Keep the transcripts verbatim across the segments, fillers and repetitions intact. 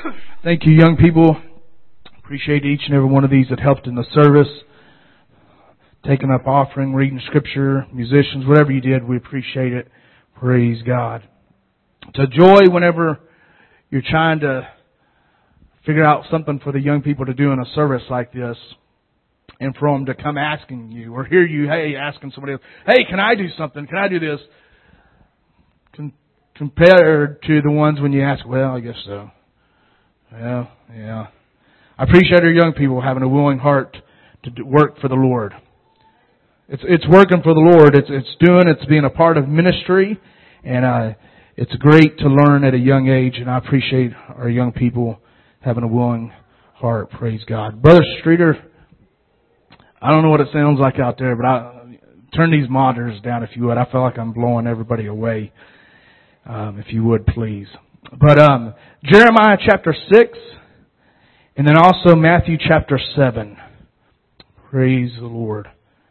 Thank you, young people. Appreciate each and every one of these that helped in the service. Taking up offering, reading scripture, musicians, whatever you did, we appreciate it. Praise God. It's a joy whenever you're trying to figure out something for the young people to do in a service like this, and for them to come asking you or hear you, hey, asking somebody else, hey, can I do something? Can I do this? Con- compared to the ones when you ask, well, I guess so. Well, yeah. I appreciate our young people having a willing heart to do work for the Lord. It's it's working for the Lord. It's it's doing. It's being a part of ministry, and uh, it's great to learn at a young age. And I appreciate our young people having a willing heart. Praise God, Brother Streeter. I don't know what it sounds like out there, but I turn these monitors down if you would. I feel like I'm blowing everybody away. Um, if you would, please. But um, Jeremiah chapter six, and then also Matthew chapter seven. Praise the Lord.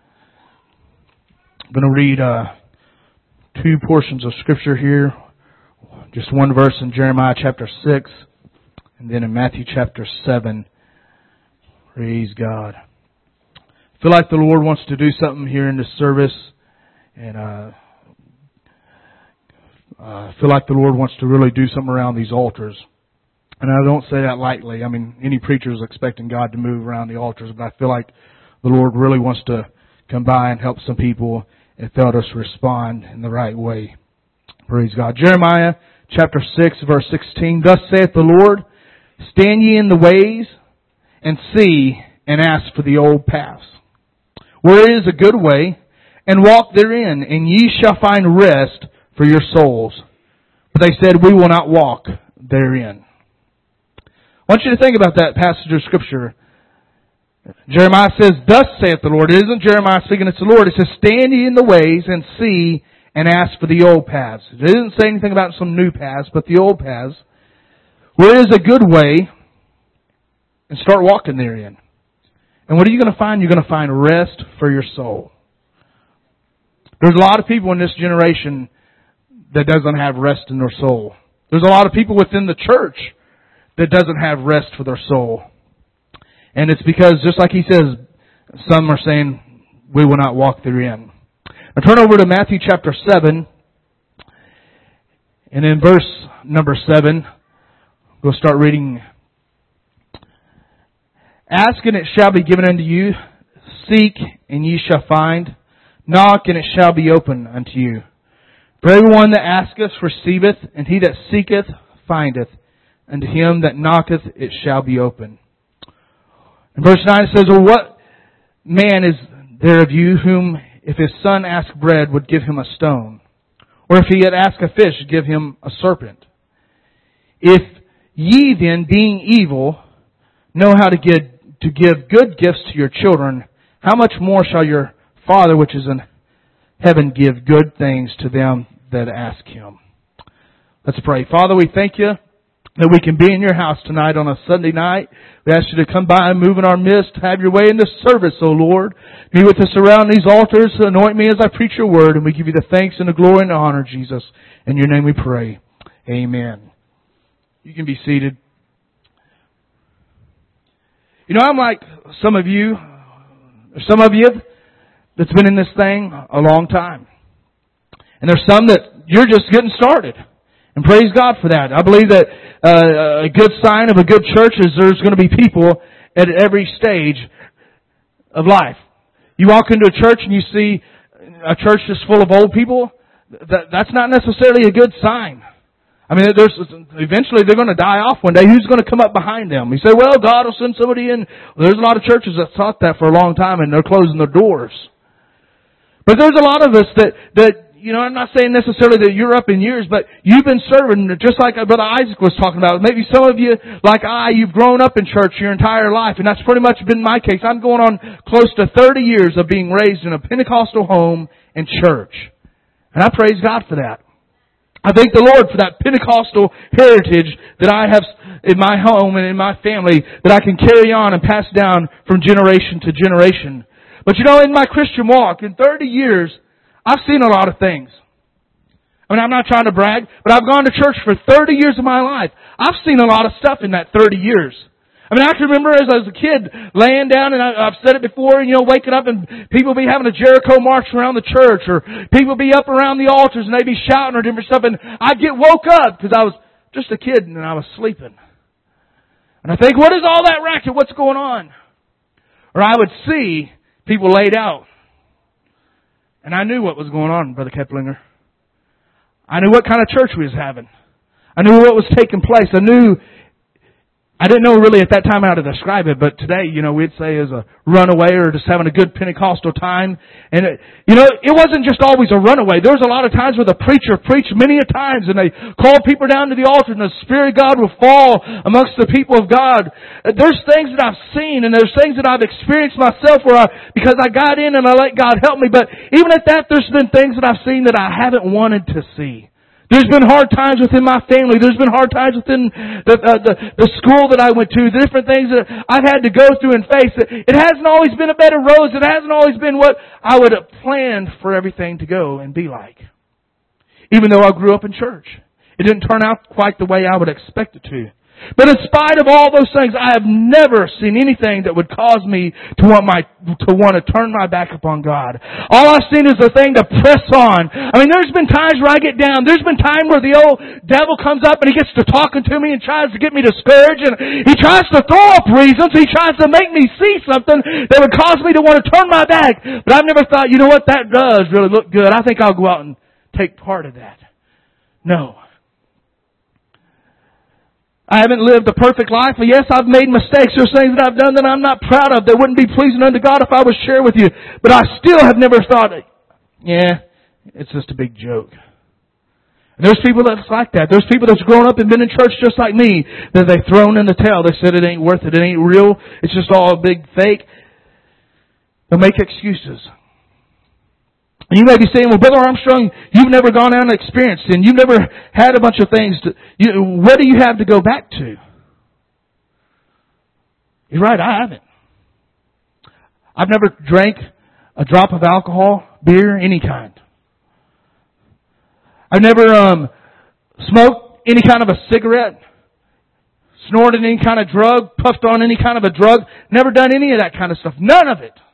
I'm going to read uh, two portions of Scripture here. Just one verse in Jeremiah chapter six, and then in Matthew chapter seven. Praise God. I feel like the Lord wants to do something here in this service, and uh, uh, I feel like the Lord wants to really do something around these altars. And I don't say that lightly. I mean, any preacher is expecting God to move around the altars, but I feel like the Lord really wants to come by and help some people and felt us respond in the right way. Praise God. Jeremiah chapter six, verse sixteen. Thus saith the Lord, stand ye in the ways, and see, and ask for the old paths, where is a good way, and walk therein, and ye shall find rest for your souls. But they said, we will not walk therein. I want you to think about that passage of Scripture. Jeremiah says, thus saith the Lord. It isn't Jeremiah speaking, it's the Lord. It says, stand ye in the ways and see and ask for the old paths. It doesn't say anything about some new paths, but the old paths. Where is a good way, and start walking therein. And what are you going to find? You're going to find rest for your soul. There's a lot of people in this generation that doesn't have rest in their soul. There's a lot of people within the church that doesn't have rest for their soul. And it's because, just like he says, some are saying, we will not walk therein. Now turn over to Matthew chapter seven. And in verse number seven, we'll start reading. Ask and it shall be given unto you. Seek and ye shall find. Knock and it shall be opened unto you. For everyone that asketh receiveth, and he that seeketh findeth. And to him that knocketh it shall be opened. In verse nine it says, well, what man is there of you whom if his son ask bread would give him a stone? Or if he had asked a fish, give him a serpent? If ye then, being evil, know how to give, to give good gifts to your children, how much more shall your Father which is in heaven give good things to them that ask Him? Let's pray. Father, we thank you that we can be in your house tonight on a Sunday night. We ask you to come by and move in our midst. Have your way in this service, O Lord. Be with us around these altars. Anoint me as I preach your word. And we give you the thanks and the glory and the honor, Jesus. In your name we pray. Amen. You can be seated. You know, I'm like some of you, or some of you that's been in this thing a long time. And there's some that you're just getting started. And praise God for that. I believe that uh, a good sign of a good church is there's going to be people at every stage of life. You walk into a church and you see a church just full of old people, that, that's not necessarily a good sign. I mean, there's eventually they're going to die off one day. Who's going to come up behind them? You say, well, God will send somebody in. Well, there's a lot of churches that thought that for a long time and they're closing their doors. But there's a lot of us that, that you know, I'm not saying necessarily that you're up in years, but you've been serving just like Brother Isaac was talking about. Maybe some of you, like I, you've grown up in church your entire life, and that's pretty much been my case. I'm going on close to thirty years of being raised in a Pentecostal home and church. And I praise God for that. I thank the Lord for that Pentecostal heritage that I have in my home and in my family that I can carry on and pass down from generation to generation. But you know, in my Christian walk, in thirty years, I've seen a lot of things. I mean, I'm not trying to brag, but I've gone to church for thirty years of my life. I've seen a lot of stuff in that thirty years. I mean, I can remember as I was a kid laying down, and I, I've said it before, you know, waking up and people be having a Jericho march around the church, or people be up around the altars and they be shouting or different stuff, and I'd get woke up because I was just a kid and I was sleeping. And I think, what is all that racket? What's going on? Or I would see people laid out. And I knew what was going on, Brother Keplinger. I knew what kind of church we was having. I knew what was taking place. I knew, I didn't know really at that time how to describe it, but today, you know, we'd say as a runaway or just having a good Pentecostal time. And, it, you know, it wasn't just always a runaway. There was a lot of times where the preacher preached many a times and they called people down to the altar and the Spirit of God would fall amongst the people of God. There's things that I've seen and there's things that I've experienced myself where I, because I got in and I let God help me. But even at that, there's been things that I've seen that I haven't wanted to see. There's been hard times within my family. There's been hard times within the, uh, the the school that I went to. The different things that I've had to go through and face. It hasn't always been a bed of roses. It hasn't always been what I would have planned for everything to go and be like. Even though I grew up in church, it didn't turn out quite the way I would expect it to. But in spite of all those things, I have never seen anything that would cause me to want my to want to turn my back upon God. All I've seen is a thing to press on. I mean, there's been times where I get down. There's been times where the old devil comes up and he gets to talking to me and tries to get me discouraged, and he tries to throw up reasons. He tries to make me see something that would cause me to want to turn my back. But I've never thought, you know what, that does really look good. I think I'll go out and take part of that. No. I haven't lived a perfect life. Yes, I've made mistakes. There's things that I've done that I'm not proud of that wouldn't be pleasing unto God if I was share with you. But I still have never thought, yeah, it's just a big joke. And there's people that's like that. There's people that's grown up and been in church just like me that they've thrown in the towel. They said it ain't worth it. It ain't real. It's just all a big fake. They'll make excuses. And you may be saying, well, Brother Armstrong, you've never gone out and experienced sin. You've never had a bunch of things. To, you, what do you have to go back to? You're right, I haven't. I've never drank a drop of alcohol, beer, any kind. I've never um, smoked any kind of a cigarette, snorted any kind of drug, puffed on any kind of a drug. Never done any of that kind of stuff. None of it.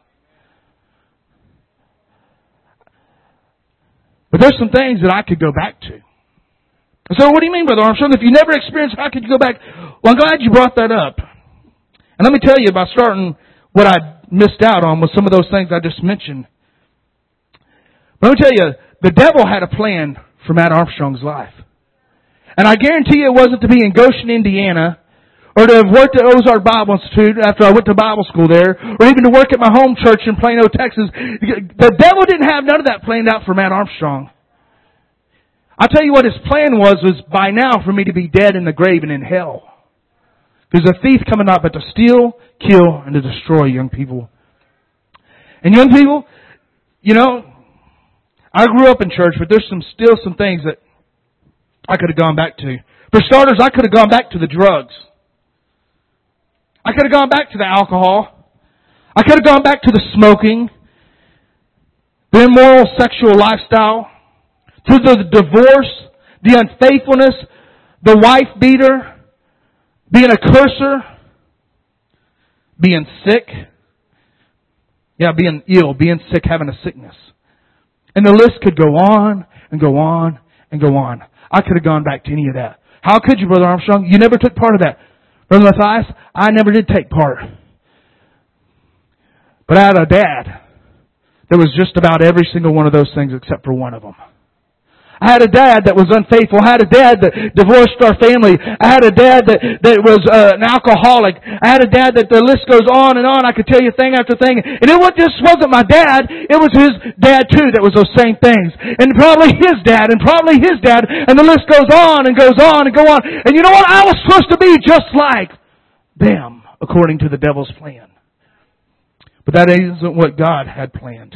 But there's some things that I could go back to. So what do you mean, Brother Armstrong? If you never experienced, how could you go back? Well, I'm glad you brought that up. And let me tell you, by starting what I missed out on with some of those things I just mentioned. But let me tell you, the devil had a plan for Matt Armstrong's life. And I guarantee you it wasn't to be in Goshen, Indiana, or to have worked at Ozark Bible Institute after I went to Bible school there, or even to work at my home church in Plano, Texas. The devil didn't have none of that planned out for Matt Armstrong. I'll tell you what his plan was, was by now for me to be dead in the grave and in hell. There's a thief coming up but to steal, kill, and to destroy young people. And young people, you know, I grew up in church, but there's some still some things that I could have gone back to. For starters, I could have gone back to the drugs. I could have gone back to the alcohol. I could have gone back to the smoking, the immoral sexual lifestyle, to the divorce, the unfaithfulness, the wife beater, being a cursor, being sick. Yeah, being ill, being sick, having a sickness. And the list could go on and go on and go on. I could have gone back to any of that. How could you, Brother Armstrong? You never took part of that. Brother Matthias, I never did take part. But I had a dad that was just about every single one of those things except for one of them. I had a dad that was unfaithful. I had a dad that divorced our family. I had a dad that, that was uh, an alcoholic. I had a dad that the list goes on and on. I could tell you thing after thing. And it just wasn't my dad. It was his dad too that was those same things. And probably his dad and probably his dad. And the list goes on and goes on and go on. And you know what? I was supposed to be just like them according to the devil's plan. But that isn't what God had planned.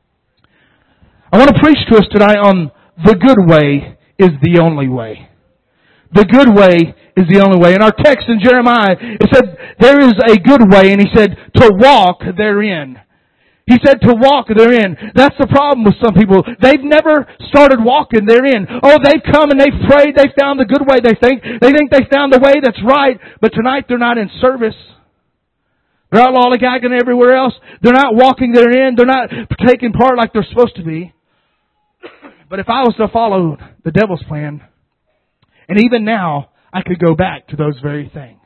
I want to preach to us today on the good way is the only way. The good way is the only way. In our text in Jeremiah, it said, there is a good way, and he said, to walk therein. He said to walk therein. That's the problem with some people. They've never started walking therein. Oh, they've come and they've prayed. They found the good way, they think. They think they found the way that's right. But tonight they're not in service. They're out lollygagging everywhere else. They're not walking therein. They're not taking part like they're supposed to be. But if I was to follow the devil's plan, and even now, I could go back to those very things.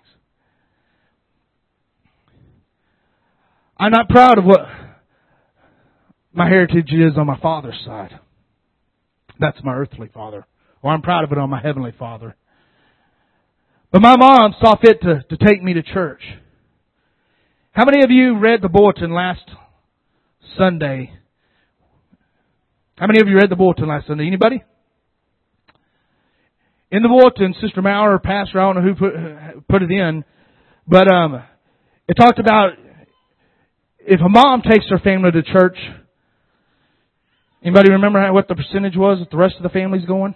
I'm not proud of what my heritage is on my father's side. That's my earthly father. Or I'm proud of it on my heavenly father. But my mom saw fit to, to take me to church. How many of you read the bulletin last Sunday? How many of you read the bulletin last Sunday? Anybody? In the bulletin, Sister Maurer, pastor, I don't know who put, put it in, but um, it talked about if a mom takes her family to church. Anybody remember what the percentage was that the rest of the family's going?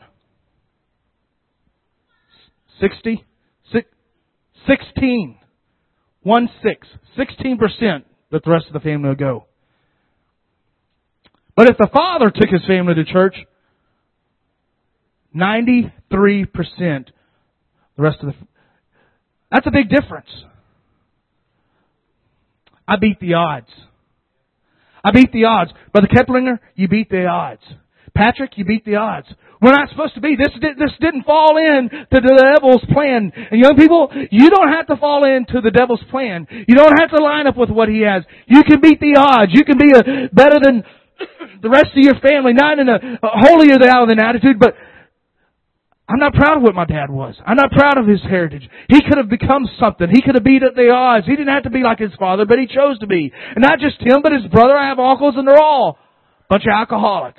Sixty? Six, sixteen. One six. Sixteen percent that the rest of the family will go. But if the father took his family to church, ninety-three percent the rest of the... That's a big difference. I beat the odds. I beat the odds. Brother Keplinger, you beat the odds. Patrick, you beat the odds. We're not supposed to be. This did, this didn't fall in to the devil's plan. And young people, you don't have to fall into the devil's plan. You don't have to line up with what he has. You can beat the odds. You can be a, better than the rest of your family. Not in a, a holier than thou attitude, but I'm not proud of what my dad was. I'm not proud of his heritage. He could have become something. He could have beat the odds. He didn't have to be like his father, but he chose to be. And not just him, but his brother. I have uncles, and they're all a bunch of alcoholics.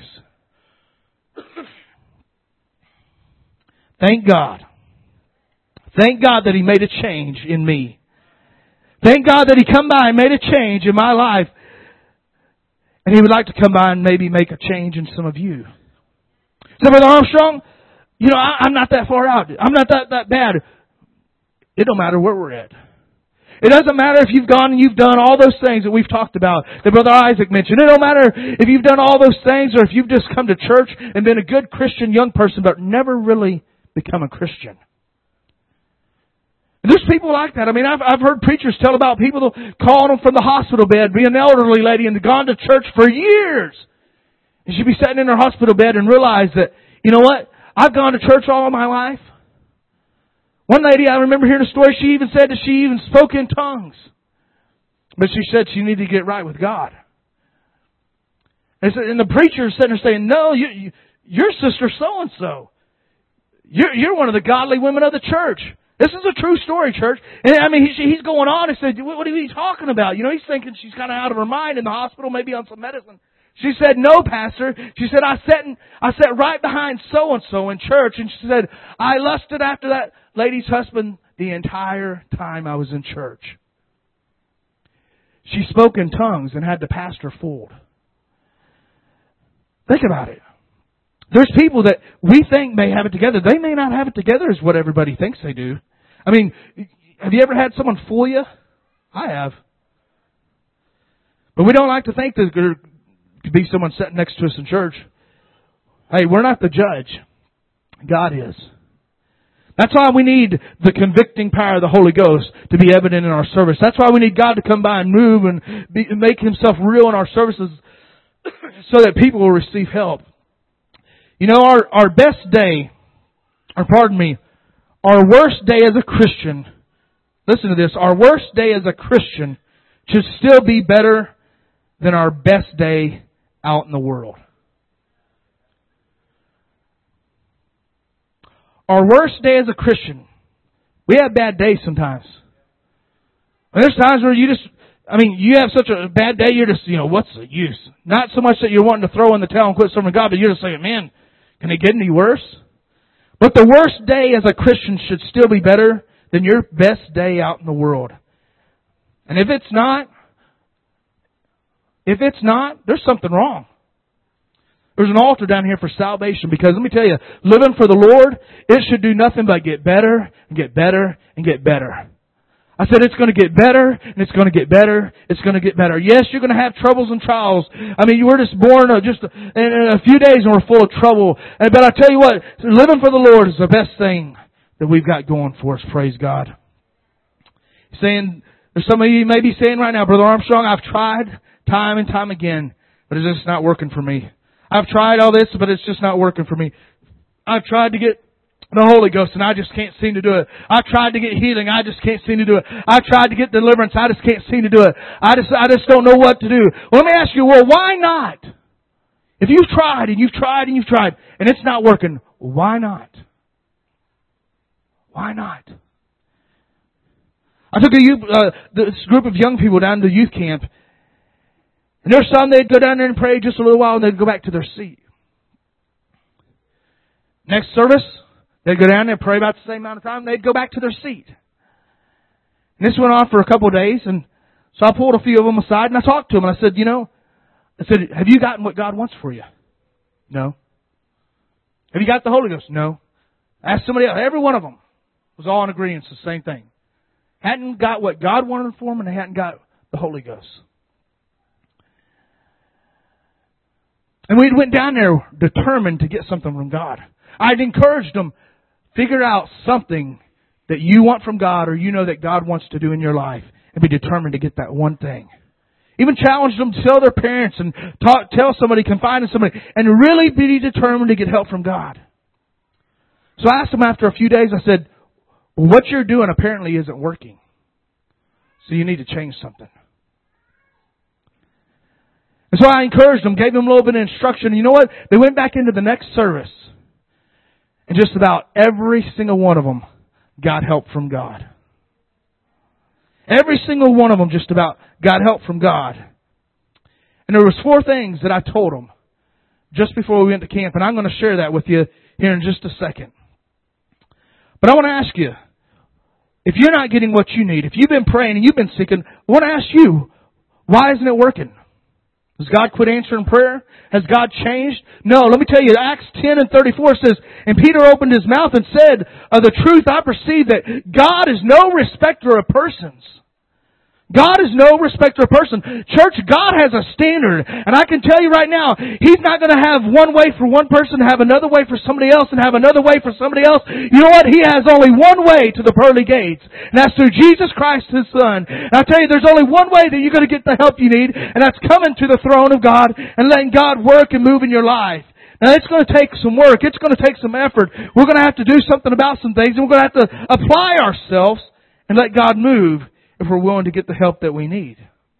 Thank God. Thank God that He made a change in me. Thank God that He come by and made a change in my life. And He would like to come by and maybe make a change in some of you. So, Brother Armstrong, you know, I, I'm not that far out. I'm not that, that bad. It don't matter where we're at. It doesn't matter if you've gone and you've done all those things that we've talked about, that Brother Isaac mentioned. It don't matter if you've done all those things or if you've just come to church and been a good Christian young person but never really become a Christian. And there's people like that. I mean, I've, I've heard preachers tell about people calling them from the hospital bed, being an elderly lady and gone to church for years. And she'd be sitting in her hospital bed and realize that, you know what? I've gone to church all of my life. One lady, I remember hearing a story, she even said that she even spoke in tongues. But she said she needed to get right with God. And, so, and the preacher is sitting there saying, no, you, you, your sister so-and-so. You're, you're one of the godly women of the church. This is a true story, church. And I mean, he, he's going on and said, what, what are you talking about? You know, he's thinking she's kind of out of her mind in the hospital, maybe on some medicine. She said, no, Pastor. She said, I sat, in, I sat right behind so-and-so in church. And she said, I lusted after that lady's husband the entire time I was in church. She spoke in tongues and had the pastor fooled. Think about it. There's people that we think may have it together. They may not have it together as what everybody thinks they do. I mean, have you ever had someone fool you? I have. But we don't like to think that there could be someone sitting next to us in church. Hey, we're not the judge. God is. That's why we need the convicting power of the Holy Ghost to be evident in our service. That's why we need God to come by and move and be, make Himself real in our services so that people will receive help. You know, our, our best day, or pardon me, our worst day as a Christian, listen to this, our worst day as a Christian should still be better than our best day out in the world. Our worst day as a Christian, we have bad days sometimes. And there's times where you just, I mean, you have such a bad day, you're just, you know, what's the use? Not so much that you're wanting to throw in the towel and quit serving God, but you're just saying, man, can it get any worse? But the worst day as a Christian should still be better than your best day out in the world. And if it's not, if it's not, there's something wrong. There's an altar down here for salvation because let me tell you, living for the Lord, it should do nothing but get better and get better and get better. I said, it's going to get better, and it's going to get better, it's going to get better. Yes, you're going to have troubles and trials. I mean, you were just born uh, just in a few days and we're full of trouble. And, but I tell you what, living for the Lord is the best thing that we've got going for us, praise God. He's saying, there's some of you may be saying right now, Brother Armstrong, I've tried time and time again, but it's just not working for me. I've tried all this, but it's just not working for me. I've tried to get the Holy Ghost, and I just can't seem to do it. I've tried to get healing. I just can't seem to do it. I've tried to get deliverance. I just can't seem to do it. I just, I just don't know what to do. Well, let me ask you, well, why not? If you've tried and you've tried and you've tried and it's not working, why not? Why not? I took a youth, uh, this group of young people down to youth camp, and there were some, they'd go down there and pray just a little while and they'd go back to their seat. Next service, they'd go down there and pray about the same amount of time. They'd go back to their seat. And this went on for a couple of days. And so I pulled a few of them aside and I talked to them. And I said, you know, I said, have you gotten what God wants for you? No. Have you got the Holy Ghost? No. I asked somebody else. Every one of them was all in agreement. It's the same thing. Hadn't got what God wanted for them and they hadn't got the Holy Ghost. And we went down there determined to get something from God. I'd encouraged them, figure out something that you want from God or you know that God wants to do in your life and be determined to get that one thing. Even challenged them to tell their parents and talk, tell somebody, confide in somebody, and really be determined to get help from God. So I asked them after a few days, I said, well, what you're doing apparently isn't working. So you need to change something. And so I encouraged them, gave them a little bit of instruction. And you know what? They went back into the next service. And just about every single one of them got help from God. Every single one of them just about got help from God. And there was four things that I told them just before we went to camp. And I'm going to share that with you here in just a second. But I want to ask you, if you're not getting what you need, if you've been praying and you've been seeking, I want to ask you, why isn't it working? Has God quit answering prayer? Has God changed? No, let me tell you, Acts ten and thirty-four says, and Peter opened his mouth and said, of the truth I perceive that God is no respecter of persons. God is no respecter of person. Church, God has a standard. And I can tell you right now, He's not going to have one way for one person, have another way for somebody else, and have another way for somebody else. You know what? He has only one way to the pearly gates. And that's through Jesus Christ, His Son. And I tell you, there's only one way that you're going to get the help you need, and that's coming to the throne of God and letting God work and move in your life. Now, it's going to take some work. It's going to take some effort. We're going to have to do something about some things, and we're going to have to apply ourselves and let God move if we're willing to get the help that we need.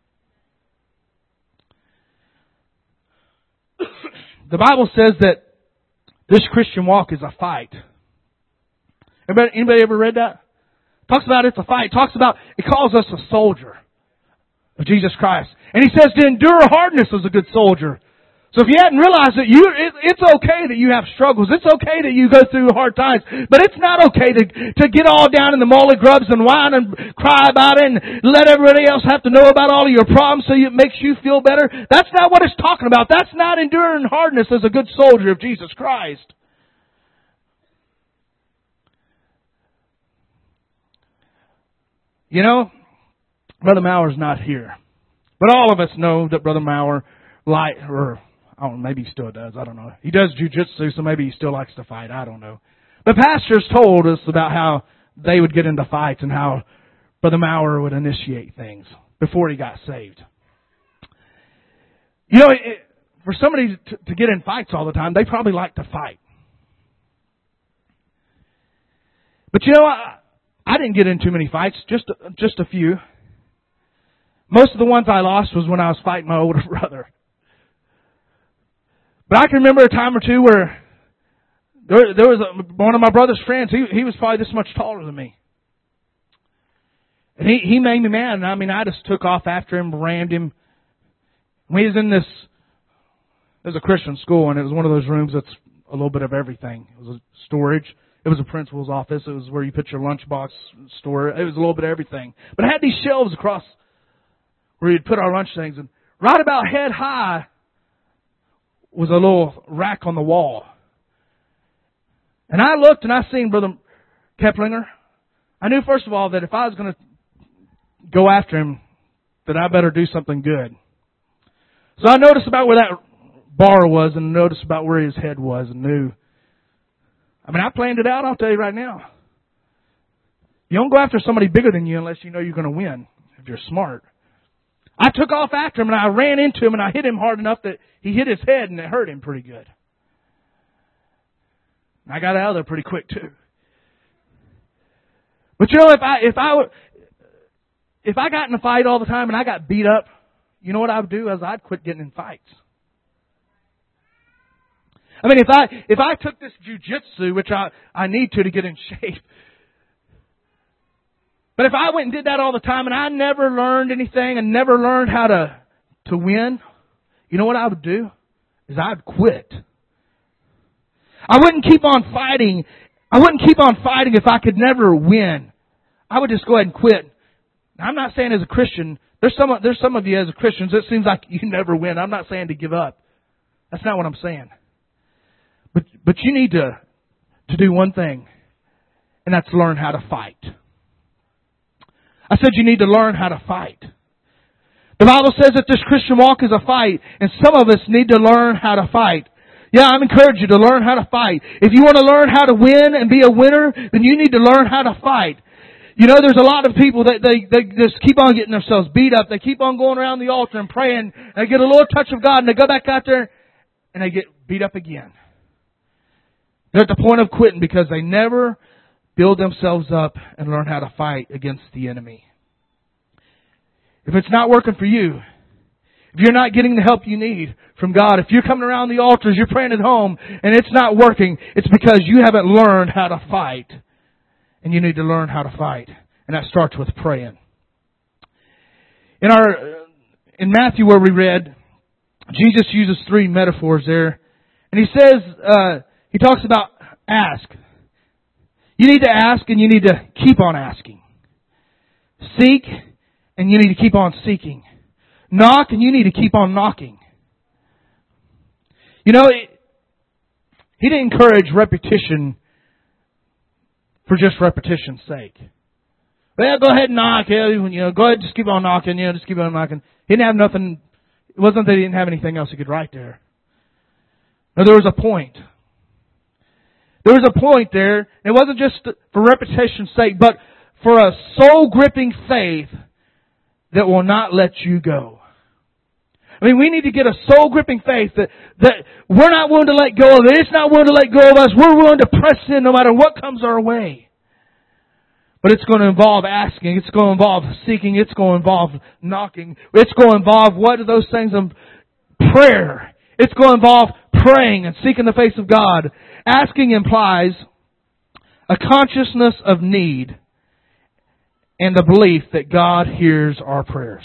The Bible says that this Christian walk is a fight. Anybody, anybody ever read that? Talks about it's a fight. Talks about, it calls us a soldier of Jesus Christ. And he says to endure hardness as a good soldier. So if you hadn't realized that you, it, it's okay that you have struggles. It's okay that you go through hard times. But it's not okay to, to get all down in the molly grubs and whine and cry about it and let everybody else have to know about all of your problems so it makes you feel better. That's not what it's talking about. That's not enduring hardness as a good soldier of Jesus Christ. You know, Brother Mauer's not here. But all of us know that Brother Mauer, like, or I don't know, maybe he still does. I don't know. He does jujitsu, so maybe he still likes to fight. I don't know. The pastors told us about how they would get into fights and how Brother Mauer would initiate things before he got saved. You know, it, for somebody to, to get in fights all the time, they probably like to fight. But you know, I, I didn't get in too many fights, just just a few. Most of the ones I lost was when I was fighting my older brother. But I can remember a time or two where there, there was a, one of my brother's friends. He he was probably this much taller than me, and he he made me mad. And I mean, I just took off after him, rammed him. We was in this. It was a Christian school, and it was one of those rooms that's a little bit of everything. It was a storage. It was a principal's office. It was where you put your lunchbox store. It was a little bit of everything. But it had these shelves across where you'd put our lunch things, and right about head high was a little rack on the wall. And I looked and I seen Brother Keplinger. I knew, first of all, that if I was going to go after him, that I better do something good. So I noticed about where that bar was and noticed about where his head was and knew. I mean, I planned it out, I'll tell you right now. You don't go after somebody bigger than you unless you know you're going to win, if you're smart. I took off after him and I ran into him and I hit him hard enough that he hit his head and it hurt him pretty good. And I got out of there pretty quick too. But you know, if I, if I, if I got in a fight all the time and I got beat up, you know what I would do is I'd quit getting in fights. I mean, if I, if I took this jujitsu, which I, I need to to get in shape, but if I went and did that all the time and I never learned anything and never learned how to, to win, you know what I would do? Is I'd quit. I wouldn't keep on fighting. I wouldn't keep on fighting if I could never win. I would just go ahead and quit. Now, I'm not saying as a Christian, there's some, there's some of you as Christians, it seems like you never win. I'm not saying to give up. That's not what I'm saying. But, but you need to, to do one thing, and that's learn how to fight. I said you need to learn how to fight. The Bible says that this Christian walk is a fight, and some of us need to learn how to fight. Yeah, I'm encouraging you to learn how to fight. If you want to learn how to win and be a winner, then you need to learn how to fight. You know, there's a lot of people that they, they just keep on getting themselves beat up. They keep on going around the altar and praying, and they get a little touch of God, and they go back out there, and they get beat up again. They're at the point of quitting because they never build themselves up and learn how to fight against the enemy. If it's not working for you, if you're not getting the help you need from God, if you're coming around the altars, you're praying at home, and it's not working, it's because you haven't learned how to fight. And you need to learn how to fight. And that starts with praying. In our, in Matthew where we read, Jesus uses three metaphors there. And he says, uh, he talks about ask. You need to ask and you need to keep on asking. Seek and you need to keep on seeking. Knock and you need to keep on knocking. You know, it, he didn't encourage repetition for just repetition's sake. Well, go ahead and knock. You know, go ahead, just keep on knocking. You know, just keep on knocking. He didn't have nothing. It wasn't that he didn't have anything else he could write there. No, there was a point. There was a point there. It wasn't just for repetition's sake, but for a soul-gripping faith that will not let you go. I mean, we need to get a soul-gripping faith that, that we're not willing to let go of it. It's not willing to let go of us. We're willing to press in no matter what comes our way. But it's going to involve asking. It's going to involve seeking. It's going to involve knocking. It's going to involve what are those things of prayer. It's going to involve praying and seeking the face of God. Asking implies a consciousness of need and a belief that God hears our prayers.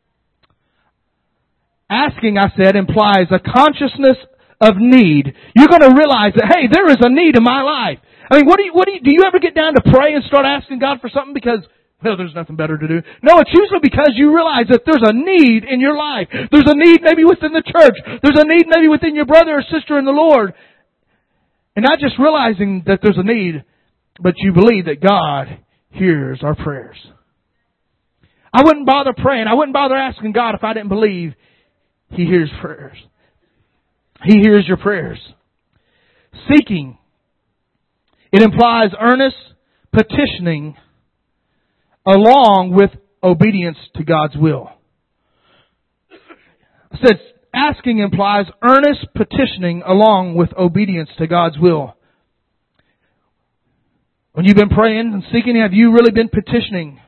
Asking, I said, implies a consciousness of need. You're going to realize that, hey, there is a need in my life. I mean, what do you, what do you, do you ever get down to pray and start asking God for something because, well, there's nothing better to do? No, it's usually because you realize that there's a need in your life. There's a need maybe within the church. There's a need maybe within your brother or sister in the Lord. And not just realizing that there's a need, but you believe that God hears our prayers. I wouldn't bother praying. I wouldn't bother asking God if I didn't believe He hears prayers. He hears your prayers. Seeking. It implies earnest petitioning along with obedience to God's will. I said asking implies earnest petitioning along with obedience to God's will. When you've been praying and seeking, have you really been petitioning?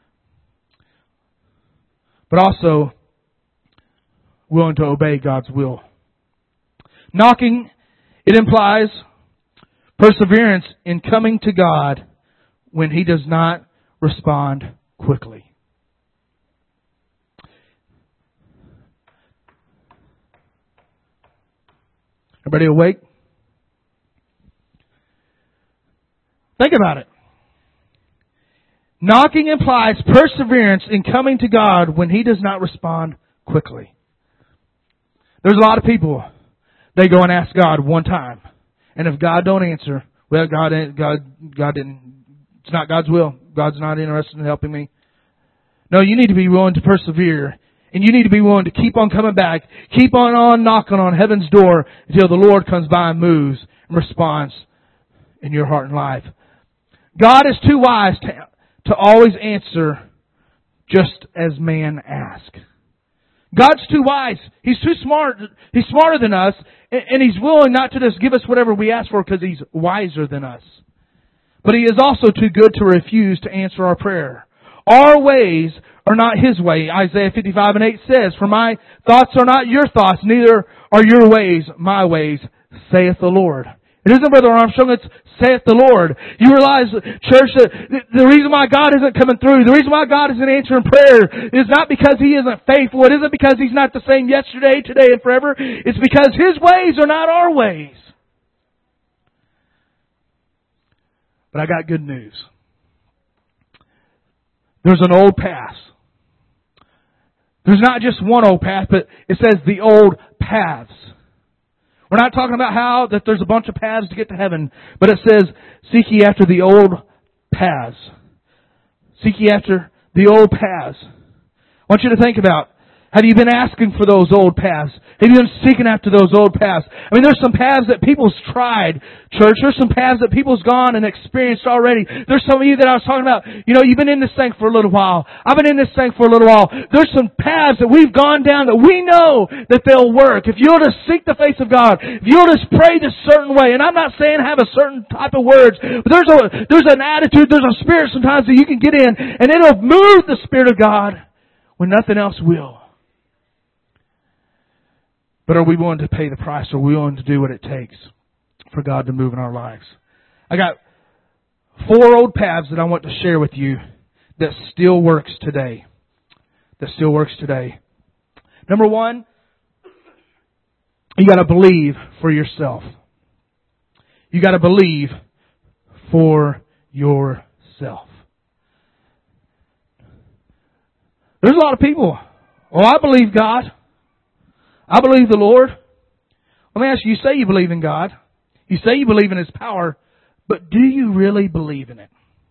But also willing to obey God's will. Knocking, it implies perseverance in coming to God when He does not respond quickly. Everybody awake? Think about it. Knocking implies perseverance in coming to God when He does not respond quickly. There's a lot of people, they go and ask God one time. And if God don't answer, well, God, God, God didn't, it's not God's will. God's not interested in helping me. No, you need to be willing to persevere. And you need to be willing to keep on coming back. Keep on, on knocking on heaven's door until the Lord comes by and moves and responds in your heart and life. God is too wise to, to always answer just as man asks. God's too wise. He's too smart. He's smarter than us. And He's willing not to just give us whatever we ask for because He's wiser than us. But He is also too good to refuse to answer our prayer. Our ways are not His way. Isaiah fifty-five and eight says, For my thoughts are not your thoughts, neither are your ways my ways, saith the Lord. It isn't Brother Armstrong, it's saith the Lord. You realize, church, that the reason why God isn't coming through, the reason why God isn't answering prayer is not because He isn't faithful. It isn't because He's not the same yesterday, today, and forever. It's because His ways are not our ways. But I got good news. There's an old path. There's not just one old path, but it says the old paths. We're not talking about how that there's a bunch of paths to get to heaven, but it says, seek ye after the old paths. Seek ye after the old paths. I want you to think about, have you been asking for those old paths? Have you been seeking after those old paths? I mean, there's some paths that people's tried, church. There's some paths that people's gone and experienced already. There's some of you that I was talking about, you know, you've been in this thing for a little while. I've been in this thing for a little while. There's some paths that we've gone down that we know that they'll work. If you'll just seek the face of God, if you'll just pray this certain way, and I'm not saying have a certain type of words, but there's a, there's an attitude, there's a spirit sometimes that you can get in, and it'll move the Spirit of God when nothing else will. But are we willing to pay the price? Are we willing to do what it takes for God to move in our lives? I got four old paths that I want to share with you that still works today. That still works today. Number one, you got to believe for yourself. You got to believe for yourself. There's a lot of people. Oh, I believe God. I believe the Lord. Let me ask you, you say you believe in God. You say you believe in His power, but do you really believe in it?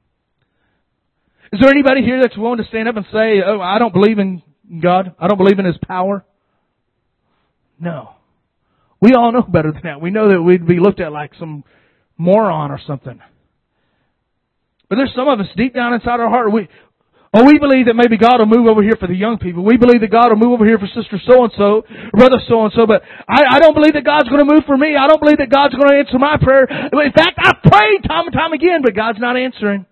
Is there anybody here that's willing to stand up and say, oh, I don't believe in God. I don't believe in His power? No. We all know better than that. We know that we'd be looked at like some moron or something. But there's some of us deep down inside our heart, we, oh, we believe that maybe God will move over here for the young people. We believe that God will move over here for sister so-and-so, brother so-and-so, but I, I don't believe that God's going to move for me. I don't believe that God's going to answer my prayer. In fact, I've prayed time and time again, but God's not answering.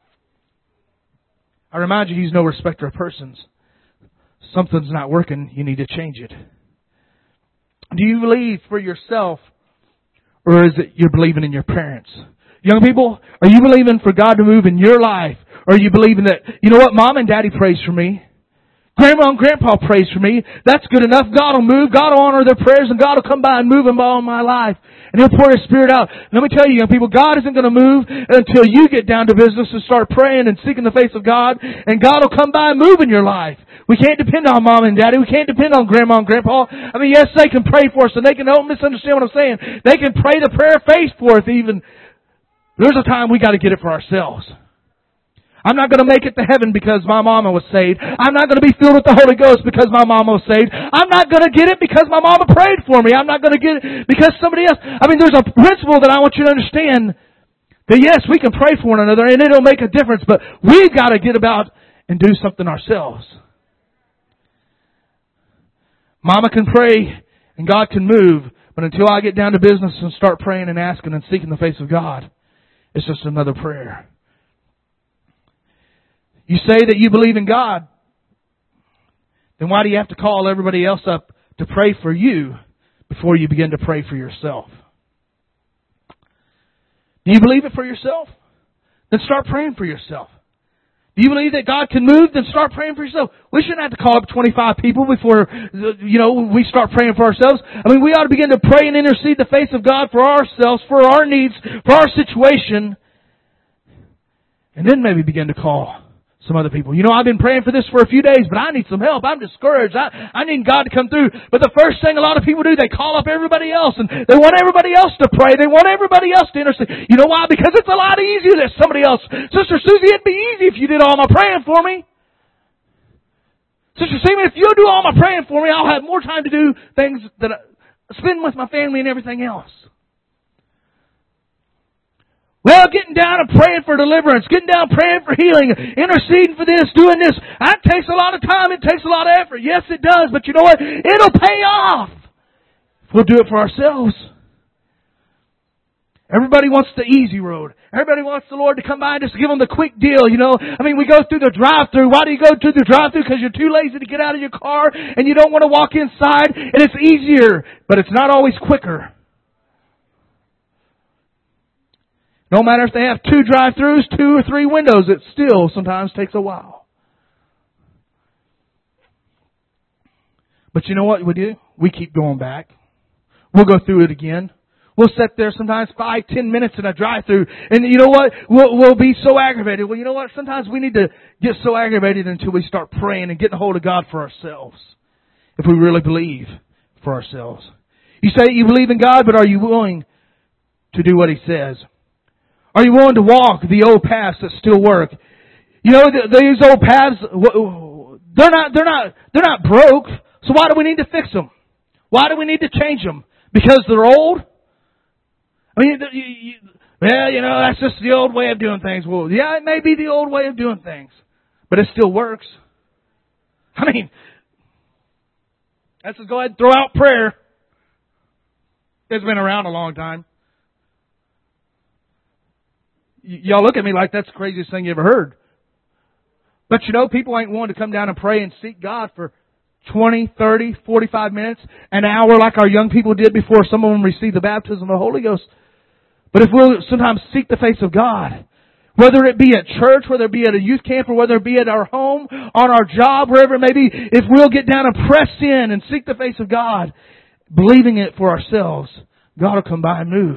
I remind you, He's no respecter of persons. Something's not working, you need to change it. Do you believe for yourself, or is it you're believing in your parents? Young people, are you believing for God to move in your life? Or are you believing that, you know what, Mom and Daddy prays for me. Grandma and Grandpa prays for me. That's good enough. God will move. God will honor their prayers, and God will come by and move in all my life. And He'll pour His Spirit out. Let me tell you, young people, God isn't going to move until you get down to business and start praying and seeking the face of God. And God will come by and move in your life. We can't depend on Mom and Daddy. We can't depend on Grandma and Grandpa. I mean, yes, they can pray for us, and they can, don't misunderstand what I'm saying. They can pray the prayer of faith for us even. There's a time we got to get it for ourselves. I'm not going to make it to heaven because my mama was saved. I'm not going to be filled with the Holy Ghost because my mama was saved. I'm not going to get it because my mama prayed for me. I'm not going to get it because somebody else. I mean, there's a principle that I want you to understand that yes, we can pray for one another and it'll make a difference, but we've got to get about and do something ourselves. Mama can pray and God can move, but until I get down to business and start praying and asking and seeking the face of God, it's just another prayer. You say that you believe in God, then why do you have to call everybody else up to pray for you before you begin to pray for yourself? Do you believe it for yourself? Then start praying for yourself. Do you believe that God can move? Then start praying for yourself. We shouldn't have to call up twenty-five people before, you know, we start praying for ourselves. I mean, we ought to begin to pray and intercede the face of God for ourselves, for our needs, for our situation, and then maybe begin to call some other people. You know, I've been praying for this for a few days, but I need some help. I'm discouraged. I, I need God to come through. But the first thing a lot of people do, they call up everybody else, and they want everybody else to pray. They want everybody else to intercede. You know why? Because it's a lot easier that somebody else. Sister Susie, it'd be easy if you did all my praying for me. Sister Seaman, if you'll do all my praying for me, I'll have more time to do things that I spend with my family and everything else. Well, getting down and praying for deliverance, getting down praying for healing, interceding for this, doing this, that takes a lot of time, it takes a lot of effort. Yes, it does, but you know what? It'll pay off if we'll do it for ourselves. Everybody wants the easy road. Everybody wants the Lord to come by and just give them the quick deal, you know. I mean, we go through the drive-thru. Why do you go through the drive-thru? Because you're too lazy to get out of your car and you don't want to walk inside, and it's easier, but it's not always quicker. No matter if they have two drive-thrus, two or three windows, it still sometimes takes a while. But you know what we do? We keep going back. We'll go through it again. We'll sit there sometimes five, ten minutes in a drive-thru, and you know what? We'll, we'll be so aggravated. Well, you know what? Sometimes we need to get so aggravated until we start praying and getting a hold of God for ourselves. If we really believe for ourselves. You say you believe in God, but are you willing to do what He says? Are you willing to walk the old paths that still work? You know, these old paths, they're not, they're not, they're not broke. So why do we need to fix them? Why do we need to change them? Because they're old? I mean, you, you, well, you know, that's just the old way of doing things. Well, yeah, it may be the old way of doing things, but it still works. I mean, let's just go ahead and throw out prayer. It's been around a long time. Y- y'all look at me like that's the craziest thing you ever heard. But you know, people ain't willing to come down and pray and seek God for twenty, thirty, forty-five minutes, an hour like our young people did before some of them received the baptism of the Holy Ghost. But if we'll sometimes seek the face of God, whether it be at church, whether it be at a youth camp, or whether it be at our home, on our job, wherever it may be, if we'll get down and press in and seek the face of God, believing it for ourselves, God will come by and move.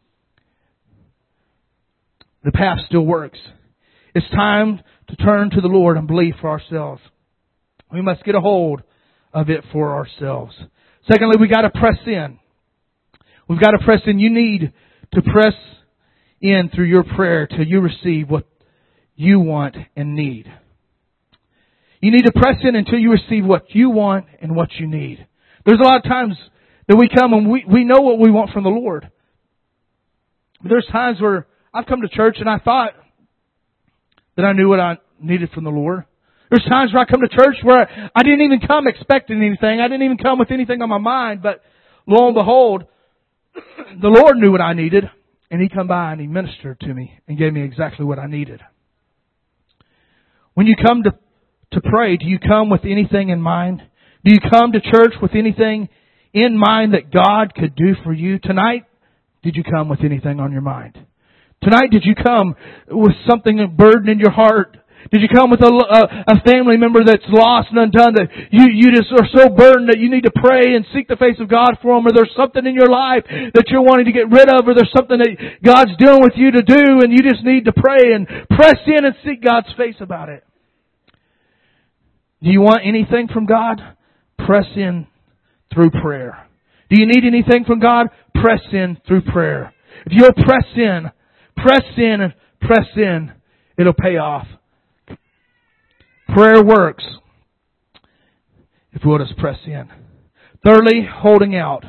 The path still works. It's time to turn to the Lord and believe for ourselves. We must get a hold of it for ourselves. Secondly, we got to press in. We've got to press in. You need to press in through your prayer till you receive what you want and need. You need to press in until you receive what you want and what you need. There's a lot of times that we come and we, we know what we want from the Lord. But there's times where I've come to church and I thought that I knew what I needed from the Lord. There's times where I come to church where I didn't even come expecting anything. I didn't even come with anything on my mind. But lo and behold, the Lord knew what I needed. And He come by and He ministered to me and gave me exactly what I needed. When you come to, to pray, do you come with anything in mind? Do you come to church with anything in mind that God could do for you? Tonight, did you come with anything on your mind? Tonight, did you come with something, a burden in your heart? Did you come with a, a, a family member that's lost and undone, that you, you just are so burdened that you need to pray and seek the face of God for them? Or there's something in your life that you're wanting to get rid of, or there's something that God's dealing with you to do and you just need to pray and press in and seek God's face about it? Do you want anything from God? Press in through prayer. Do you need anything from God? Press in through prayer. If you'll press in, press in and press in, it'll pay off. Prayer works if we'll just press in. Thirdly, holding out.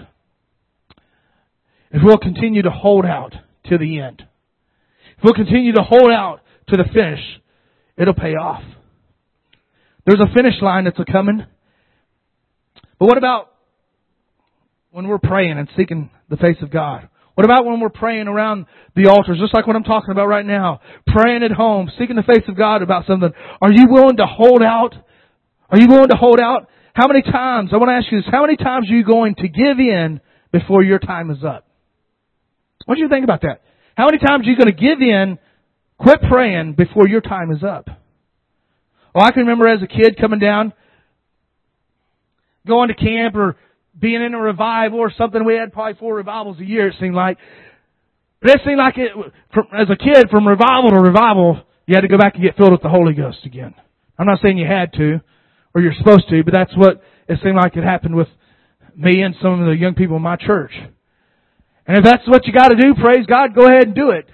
If we'll continue to hold out to the end. If we'll continue to hold out to the finish, it'll pay off. There's a finish line that's a coming. But what about when we're praying and seeking the face of God? What about when we're praying around the altars, just like what I'm talking about right now? Praying at home, seeking the face of God about something. Are you willing to hold out? Are you willing to hold out? How many times, I want to ask you this, how many times are you going to give in before your time is up? What do you think about that? How many times are you going to give in, quit praying before your time is up? Well, I can remember as a kid coming down, going to camp or being in a revival or something. We had probably four revivals a year, it seemed like. But it seemed like it, from, as a kid, from revival to revival, you had to go back and get filled with the Holy Ghost again. I'm not saying you had to, or you're supposed to, but that's what it seemed like it happened with me and some of the young people in my church. And if that's what you got to do, praise God, go ahead and do it.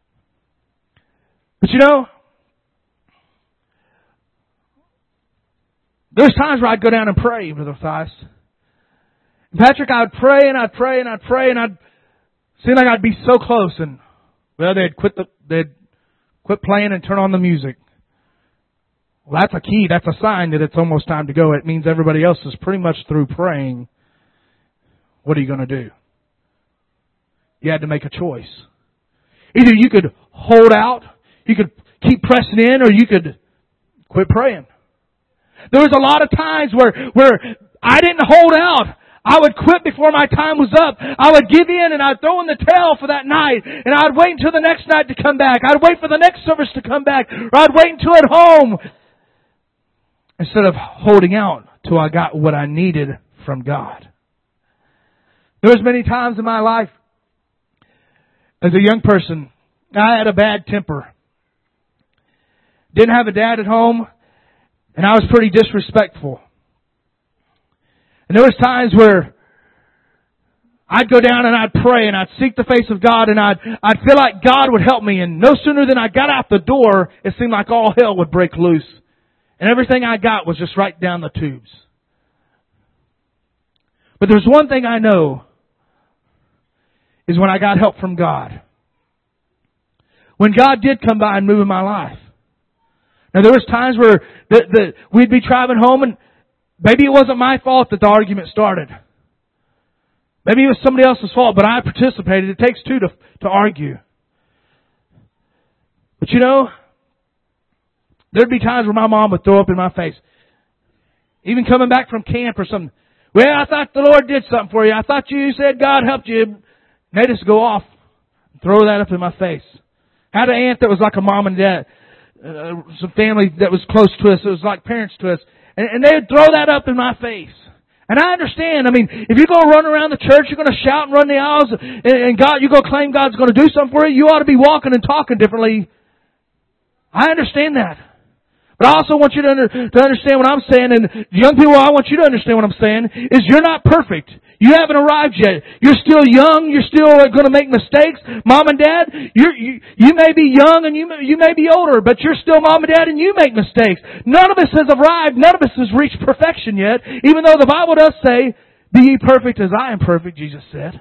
But you know, There's times where I'd go down and pray, Brother Matthias. Patrick, I'd pray and I'd pray and I'd pray and I'd seem like I'd be so close, and well, they'd quit the they'd quit playing and turn on the music. Well, that's a key. That's a sign that it's almost time to go. It means everybody else is pretty much through praying. What are you going to do? You had to make a choice. Either you could hold out, you could keep pressing in, or you could quit praying. There was a lot of times where, where I didn't hold out. I would quit before my time was up. I would give in and I'd throw in the towel for that night. And I'd wait until the next night to come back. I'd wait for the next service to come back. Or I'd wait until at home. Instead of holding out till I got what I needed from God. There was many times in my life as a young person, I had a bad temper. Didn't have a dad at home. And I was pretty disrespectful. And there was times where I'd go down and I'd pray and I'd seek the face of God and I'd, I'd feel like God would help me. And no sooner than I got out the door, it seemed like all hell would break loose. And everything I got was just right down the tubes. But there's one thing I know is when I got help from God. When God did come by and move in my life. Now there was times where the, the, we'd be driving home and maybe it wasn't my fault that the argument started. Maybe it was somebody else's fault, but I participated. It takes two to, to argue. But you know, there'd be times where my mom would throw up in my face. Even coming back from camp or something. Well, I thought the Lord did something for you. I thought you said God helped you. And they just go off and throw that up in my face. I had an aunt that was like a mom and dad. Uh, some family that was close to us. It was like parents to us. And, and they would throw that up in my face. And I understand. I mean, if you're going to run around the church, you're going to shout and run the aisles, and, and God, you're going to claim God's going to do something for you, you ought to be walking and talking differently. I understand that. But I also want you to, under, to understand what I'm saying, and young people, I want you to understand what I'm saying, is you're not perfect. You haven't arrived yet. You're still young. You're still going to make mistakes. Mom and Dad, you're, you you may be young and you may, you may be older, but you're still Mom and Dad and you make mistakes. None of us has arrived. None of us has reached perfection yet, even though the Bible does say, be ye perfect as I am perfect, Jesus said.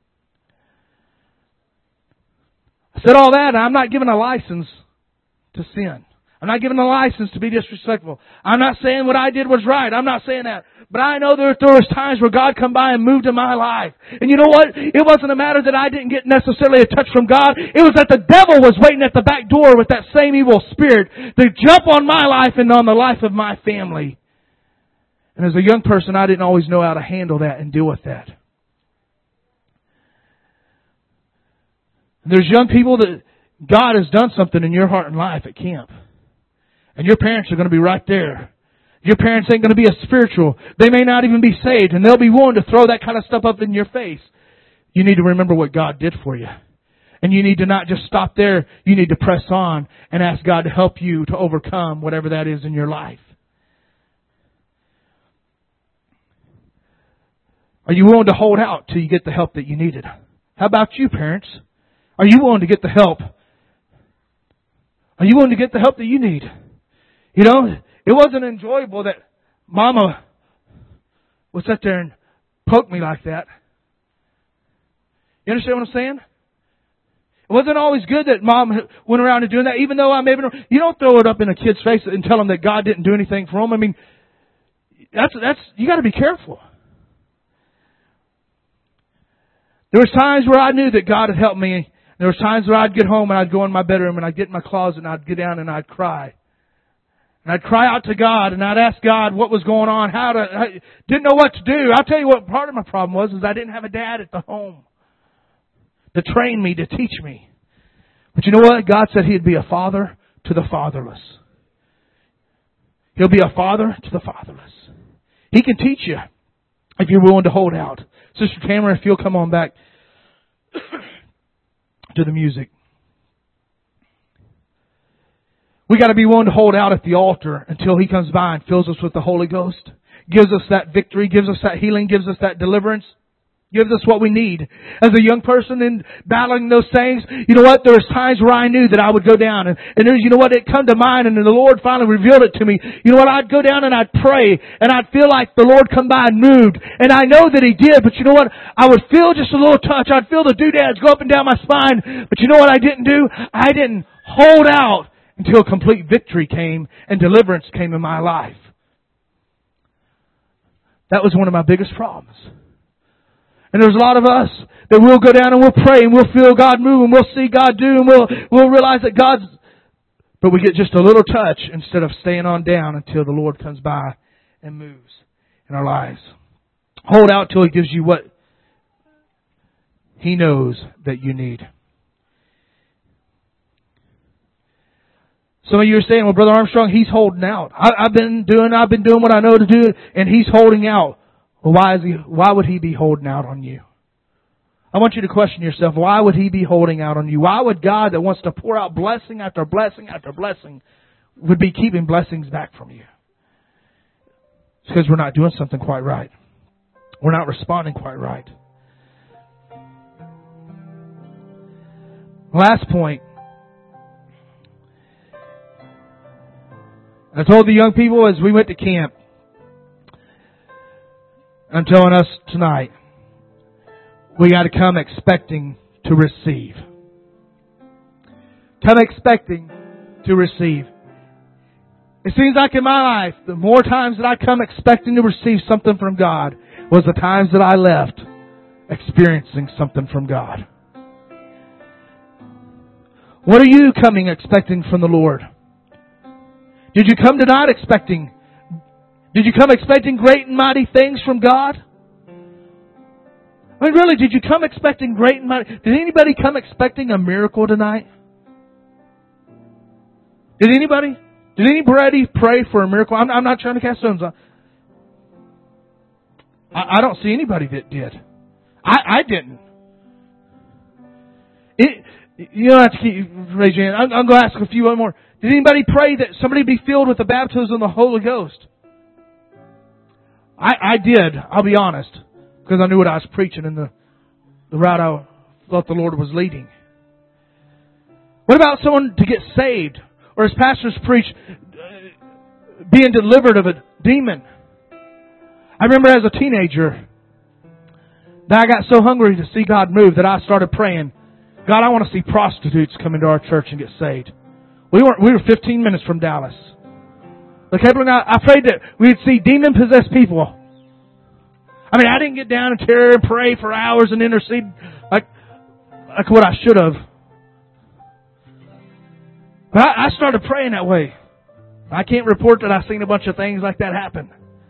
I said all that, and I'm not giving a license to sin. I'm not giving a license to be disrespectful. I'm not saying what I did was right. I'm not saying that. But I know there, there was times where God come by and moved in my life. And you know what? It wasn't a matter that I didn't get necessarily a touch from God. It was that the devil was waiting at the back door with that same evil spirit to jump on my life and on the life of my family. And as a young person, I didn't always know how to handle that and deal with that. And there's young people that God has done something in your heart and life at camp. And your parents are going to be right there. Your parents ain't going to be as spiritual. They may not even be saved, and they'll be willing to throw that kind of stuff up in your face. You need to remember what God did for you. And you need to not just stop there. You need to press on and ask God to help you to overcome whatever that is in your life. Are you willing to hold out till you get the help that you needed? How about you, parents? Are you willing to get the help? Are you willing to get the help that you need? You know, it wasn't enjoyable that Mama would sit there and poke me like that. You understand what I'm saying? It wasn't always good that Mom went around and doing that, even though I'm able to. You don't throw it up in a kid's face and tell them that God didn't do anything for them. I mean, that's that's you got to be careful. There was times where I knew that God had helped me. There was times where I'd get home and I'd go in my bedroom and I'd get in my closet and I'd get down and I'd cry. And I'd cry out to God and I'd ask God what was going on, how to, how, didn't know what to do. I'll tell you what part of my problem was, is I didn't have a dad at the home to train me, to teach me. But you know what? God said He'd be a father to the fatherless. He'll be a father to the fatherless. He can teach you if you're willing to hold out. Sister Tamara, if you'll come on back to the music. We got to be willing to hold out at the altar until He comes by and fills us with the Holy Ghost. Gives us that victory, gives us that healing, gives us that deliverance. gives us what we need. As a young person in battling those things, you know what? There was times where I knew that I would go down. And, and there's, you know what? It come to mind and the Lord finally revealed it to me. You know what? I'd go down and I'd pray and I'd feel like the Lord come by and moved. And I know that He did, but you know what? I would feel just a little touch. I'd feel the doodads go up and down my spine. But you know what I didn't do? I didn't hold out until complete victory came and deliverance came in my life. That was one of my biggest problems. And there's a lot of us that we'll go down and we'll pray and we'll feel God move and we'll see God do and we'll, we'll realize that God's, but we get just a little touch instead of staying on down until the Lord comes by and moves in our lives. Hold out till He gives you what He knows that you need. Some of you are saying, well, Brother Armstrong, he's holding out. I, I've been doing, I've been doing what I know to do and he's holding out. Well, why is he, why would He be holding out on you? I want you to question yourself. Why would He be holding out on you? Why would God that wants to pour out blessing after blessing after blessing would be keeping blessings back from you? It's because we're not doing something quite right. We're not responding quite right. Last point. I told the young people as we went to camp, I'm telling us tonight, we got to come expecting to receive. Come expecting to receive. It seems like in my life, the more times that I come expecting to receive something from God was the times that I left experiencing something from God. What are you coming expecting from the Lord? Did you come tonight expecting Did you come expecting great and mighty things from God? I mean, really, did you come expecting great and mighty... Did anybody come expecting a miracle tonight? Did anybody? Did anybody pray for a miracle? I'm, I'm not trying to cast stones. I, I don't see anybody that did. I, I didn't. It, you don't have to keep raising your hand. I'm, I'm going to ask a few more. Did anybody pray that somebody be filled with the baptism of the Holy Ghost? I, I did, I'll be honest, because I knew what I was preaching and the, the route I thought the Lord was leading. What about someone to get saved? Or as pastors preach, uh, being delivered of a demon? I remember as a teenager that I got so hungry to see God move that I started praying, God, I want to see prostitutes come into our church and get saved. We were, we were fifteen minutes from Dallas. Okay, I prayed that we'd see demon-possessed people. I mean, I didn't get down and tear and pray for hours and intercede like, like what I should have. But I, I started praying that way. I can't report that I've seen a bunch of things like that happen.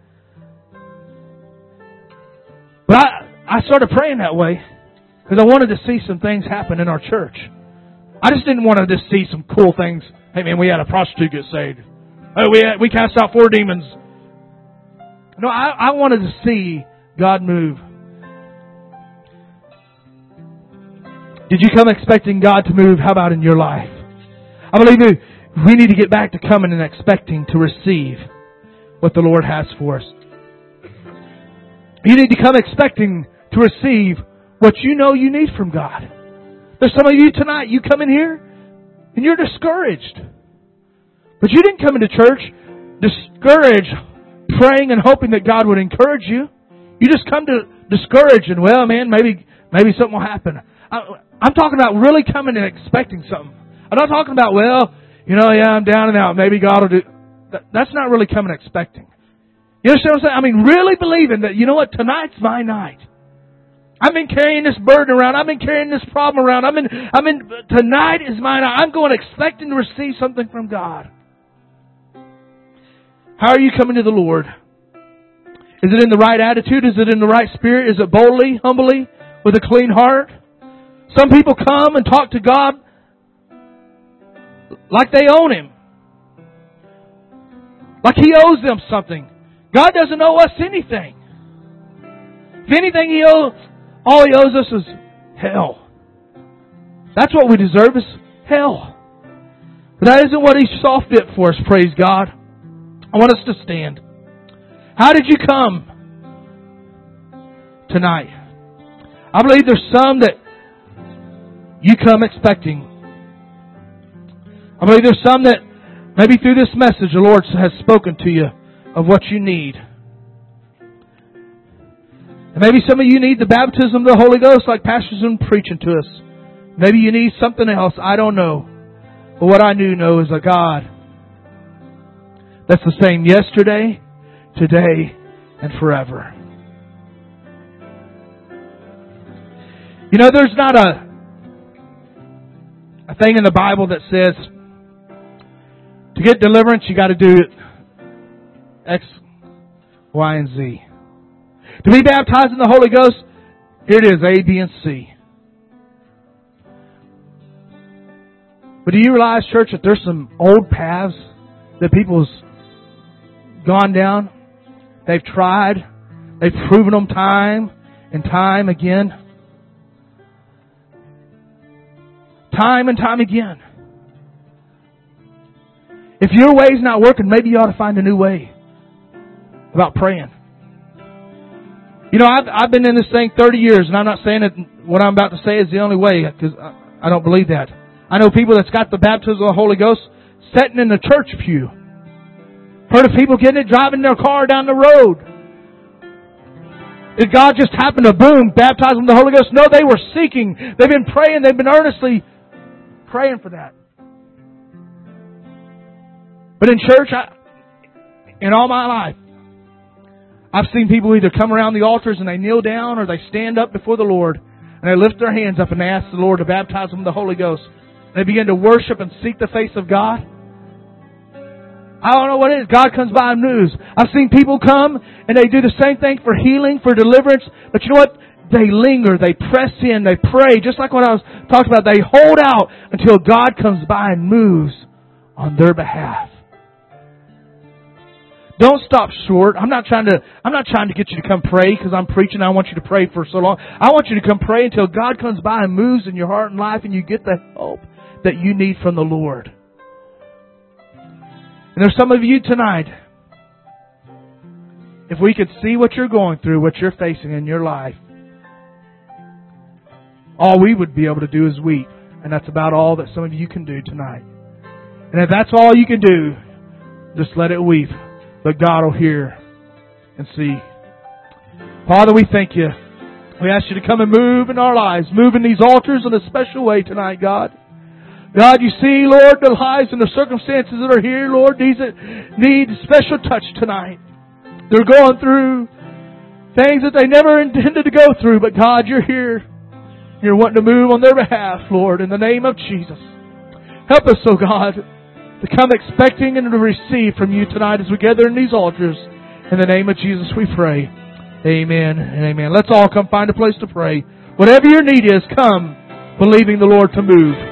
But I, I started praying that way because I wanted to see some things happen in our church. I just didn't want to just see some cool things. Hey man, we had a prostitute get saved. Oh, we we cast out four demons. No, I, I wanted to see God move. Did you come expecting God to move? How about in your life? I believe we need to get back to coming and expecting to receive what the Lord has for us. You need to come expecting to receive what you know you need from God. There's some of you tonight, you come in here and you're discouraged. But you didn't come into church discouraged, praying and hoping that God would encourage you. You just come to discourage and, well, man, maybe maybe something will happen. I, I'm talking about really coming and expecting something. I'm not talking about, well, you know, yeah, I'm down and out. Maybe God will do... That, that's not really coming expecting. You understand what I'm saying? I mean, really believing that, you know what, tonight's my night. I've been carrying this burden around. I've been carrying this problem around. I've been, I've been, tonight is my night. I'm going expecting to receive something from God. How are you coming to the Lord? Is it in the right attitude? Is it in the right spirit? Is it boldly, humbly, with a clean heart? Some people come and talk to God like they own Him. Like He owes them something. God doesn't owe us anything. If anything, He owes, all He owes us is hell. That's what we deserve, is hell. But that isn't what He saw fit for us, praise God. I want us to stand. How did you come tonight? I believe there's some that you come expecting. I believe there's some that maybe through this message the Lord has spoken to you of what you need. And maybe some of you need the baptism of the Holy Ghost like Pastor's been preaching to us. Maybe you need something else. I don't know. But what I do know is a God that's the same yesterday, today, and forever. You know, there's not a, a thing in the Bible that says to get deliverance, you got to do X, Y, and Z. To be baptized in the Holy Ghost, here it is, A, B, and C. But do you realize, church, that there's some old paths that people's gone down? They've tried. They've proven them time and time again. Time and time again. If your way's not working, maybe you ought to find a new way about praying. You know, I've, I've been in this thing thirty years, and I'm not saying that what I'm about to say is the only way, because I, I don't believe that. I know people that's got the baptism of the Holy Ghost sitting in the church pew. Heard of people getting it, driving their car down the road. Did God just happen to boom, baptize them with the Holy Ghost? No, they were seeking. They've been praying. They've been earnestly praying for that. But in church, I, in all my life, I've seen people either come around the altars and they kneel down or they stand up before the Lord and they lift their hands up and they ask the Lord to baptize them with the Holy Ghost. They begin to worship and seek the face of God. I don't know what it is. God comes by and moves. I've seen people come and they do the same thing for healing, for deliverance. But you know what? They linger. They press in. They pray. Just like what I was talking about. They hold out until God comes by and moves on their behalf. Don't stop short. I'm not trying to, I'm not trying to get you to come pray because I'm preaching. I want you to pray for so long. I want you to come pray until God comes by and moves in your heart and life and you get the help that you need from the Lord. And there's some of you tonight, if we could see what you're going through, what you're facing in your life, all we would be able to do is weep. And that's about all that some of you can do tonight. And if that's all you can do, just let it weep. But God will hear and see. Father, we thank you. We ask you to come and move in our lives. Move in these altars in a special way tonight, God. God, you see, Lord, the lives and the circumstances that are here, Lord, these that need special touch tonight. They're going through things that they never intended to go through, but God, you're here. You're wanting to move on their behalf, Lord, in the name of Jesus. Help us, oh God, to come expecting and to receive from you tonight as we gather in these altars. In the name of Jesus we pray. Amen and amen. Let's all come find a place to pray. Whatever your need is, come believing the Lord to move.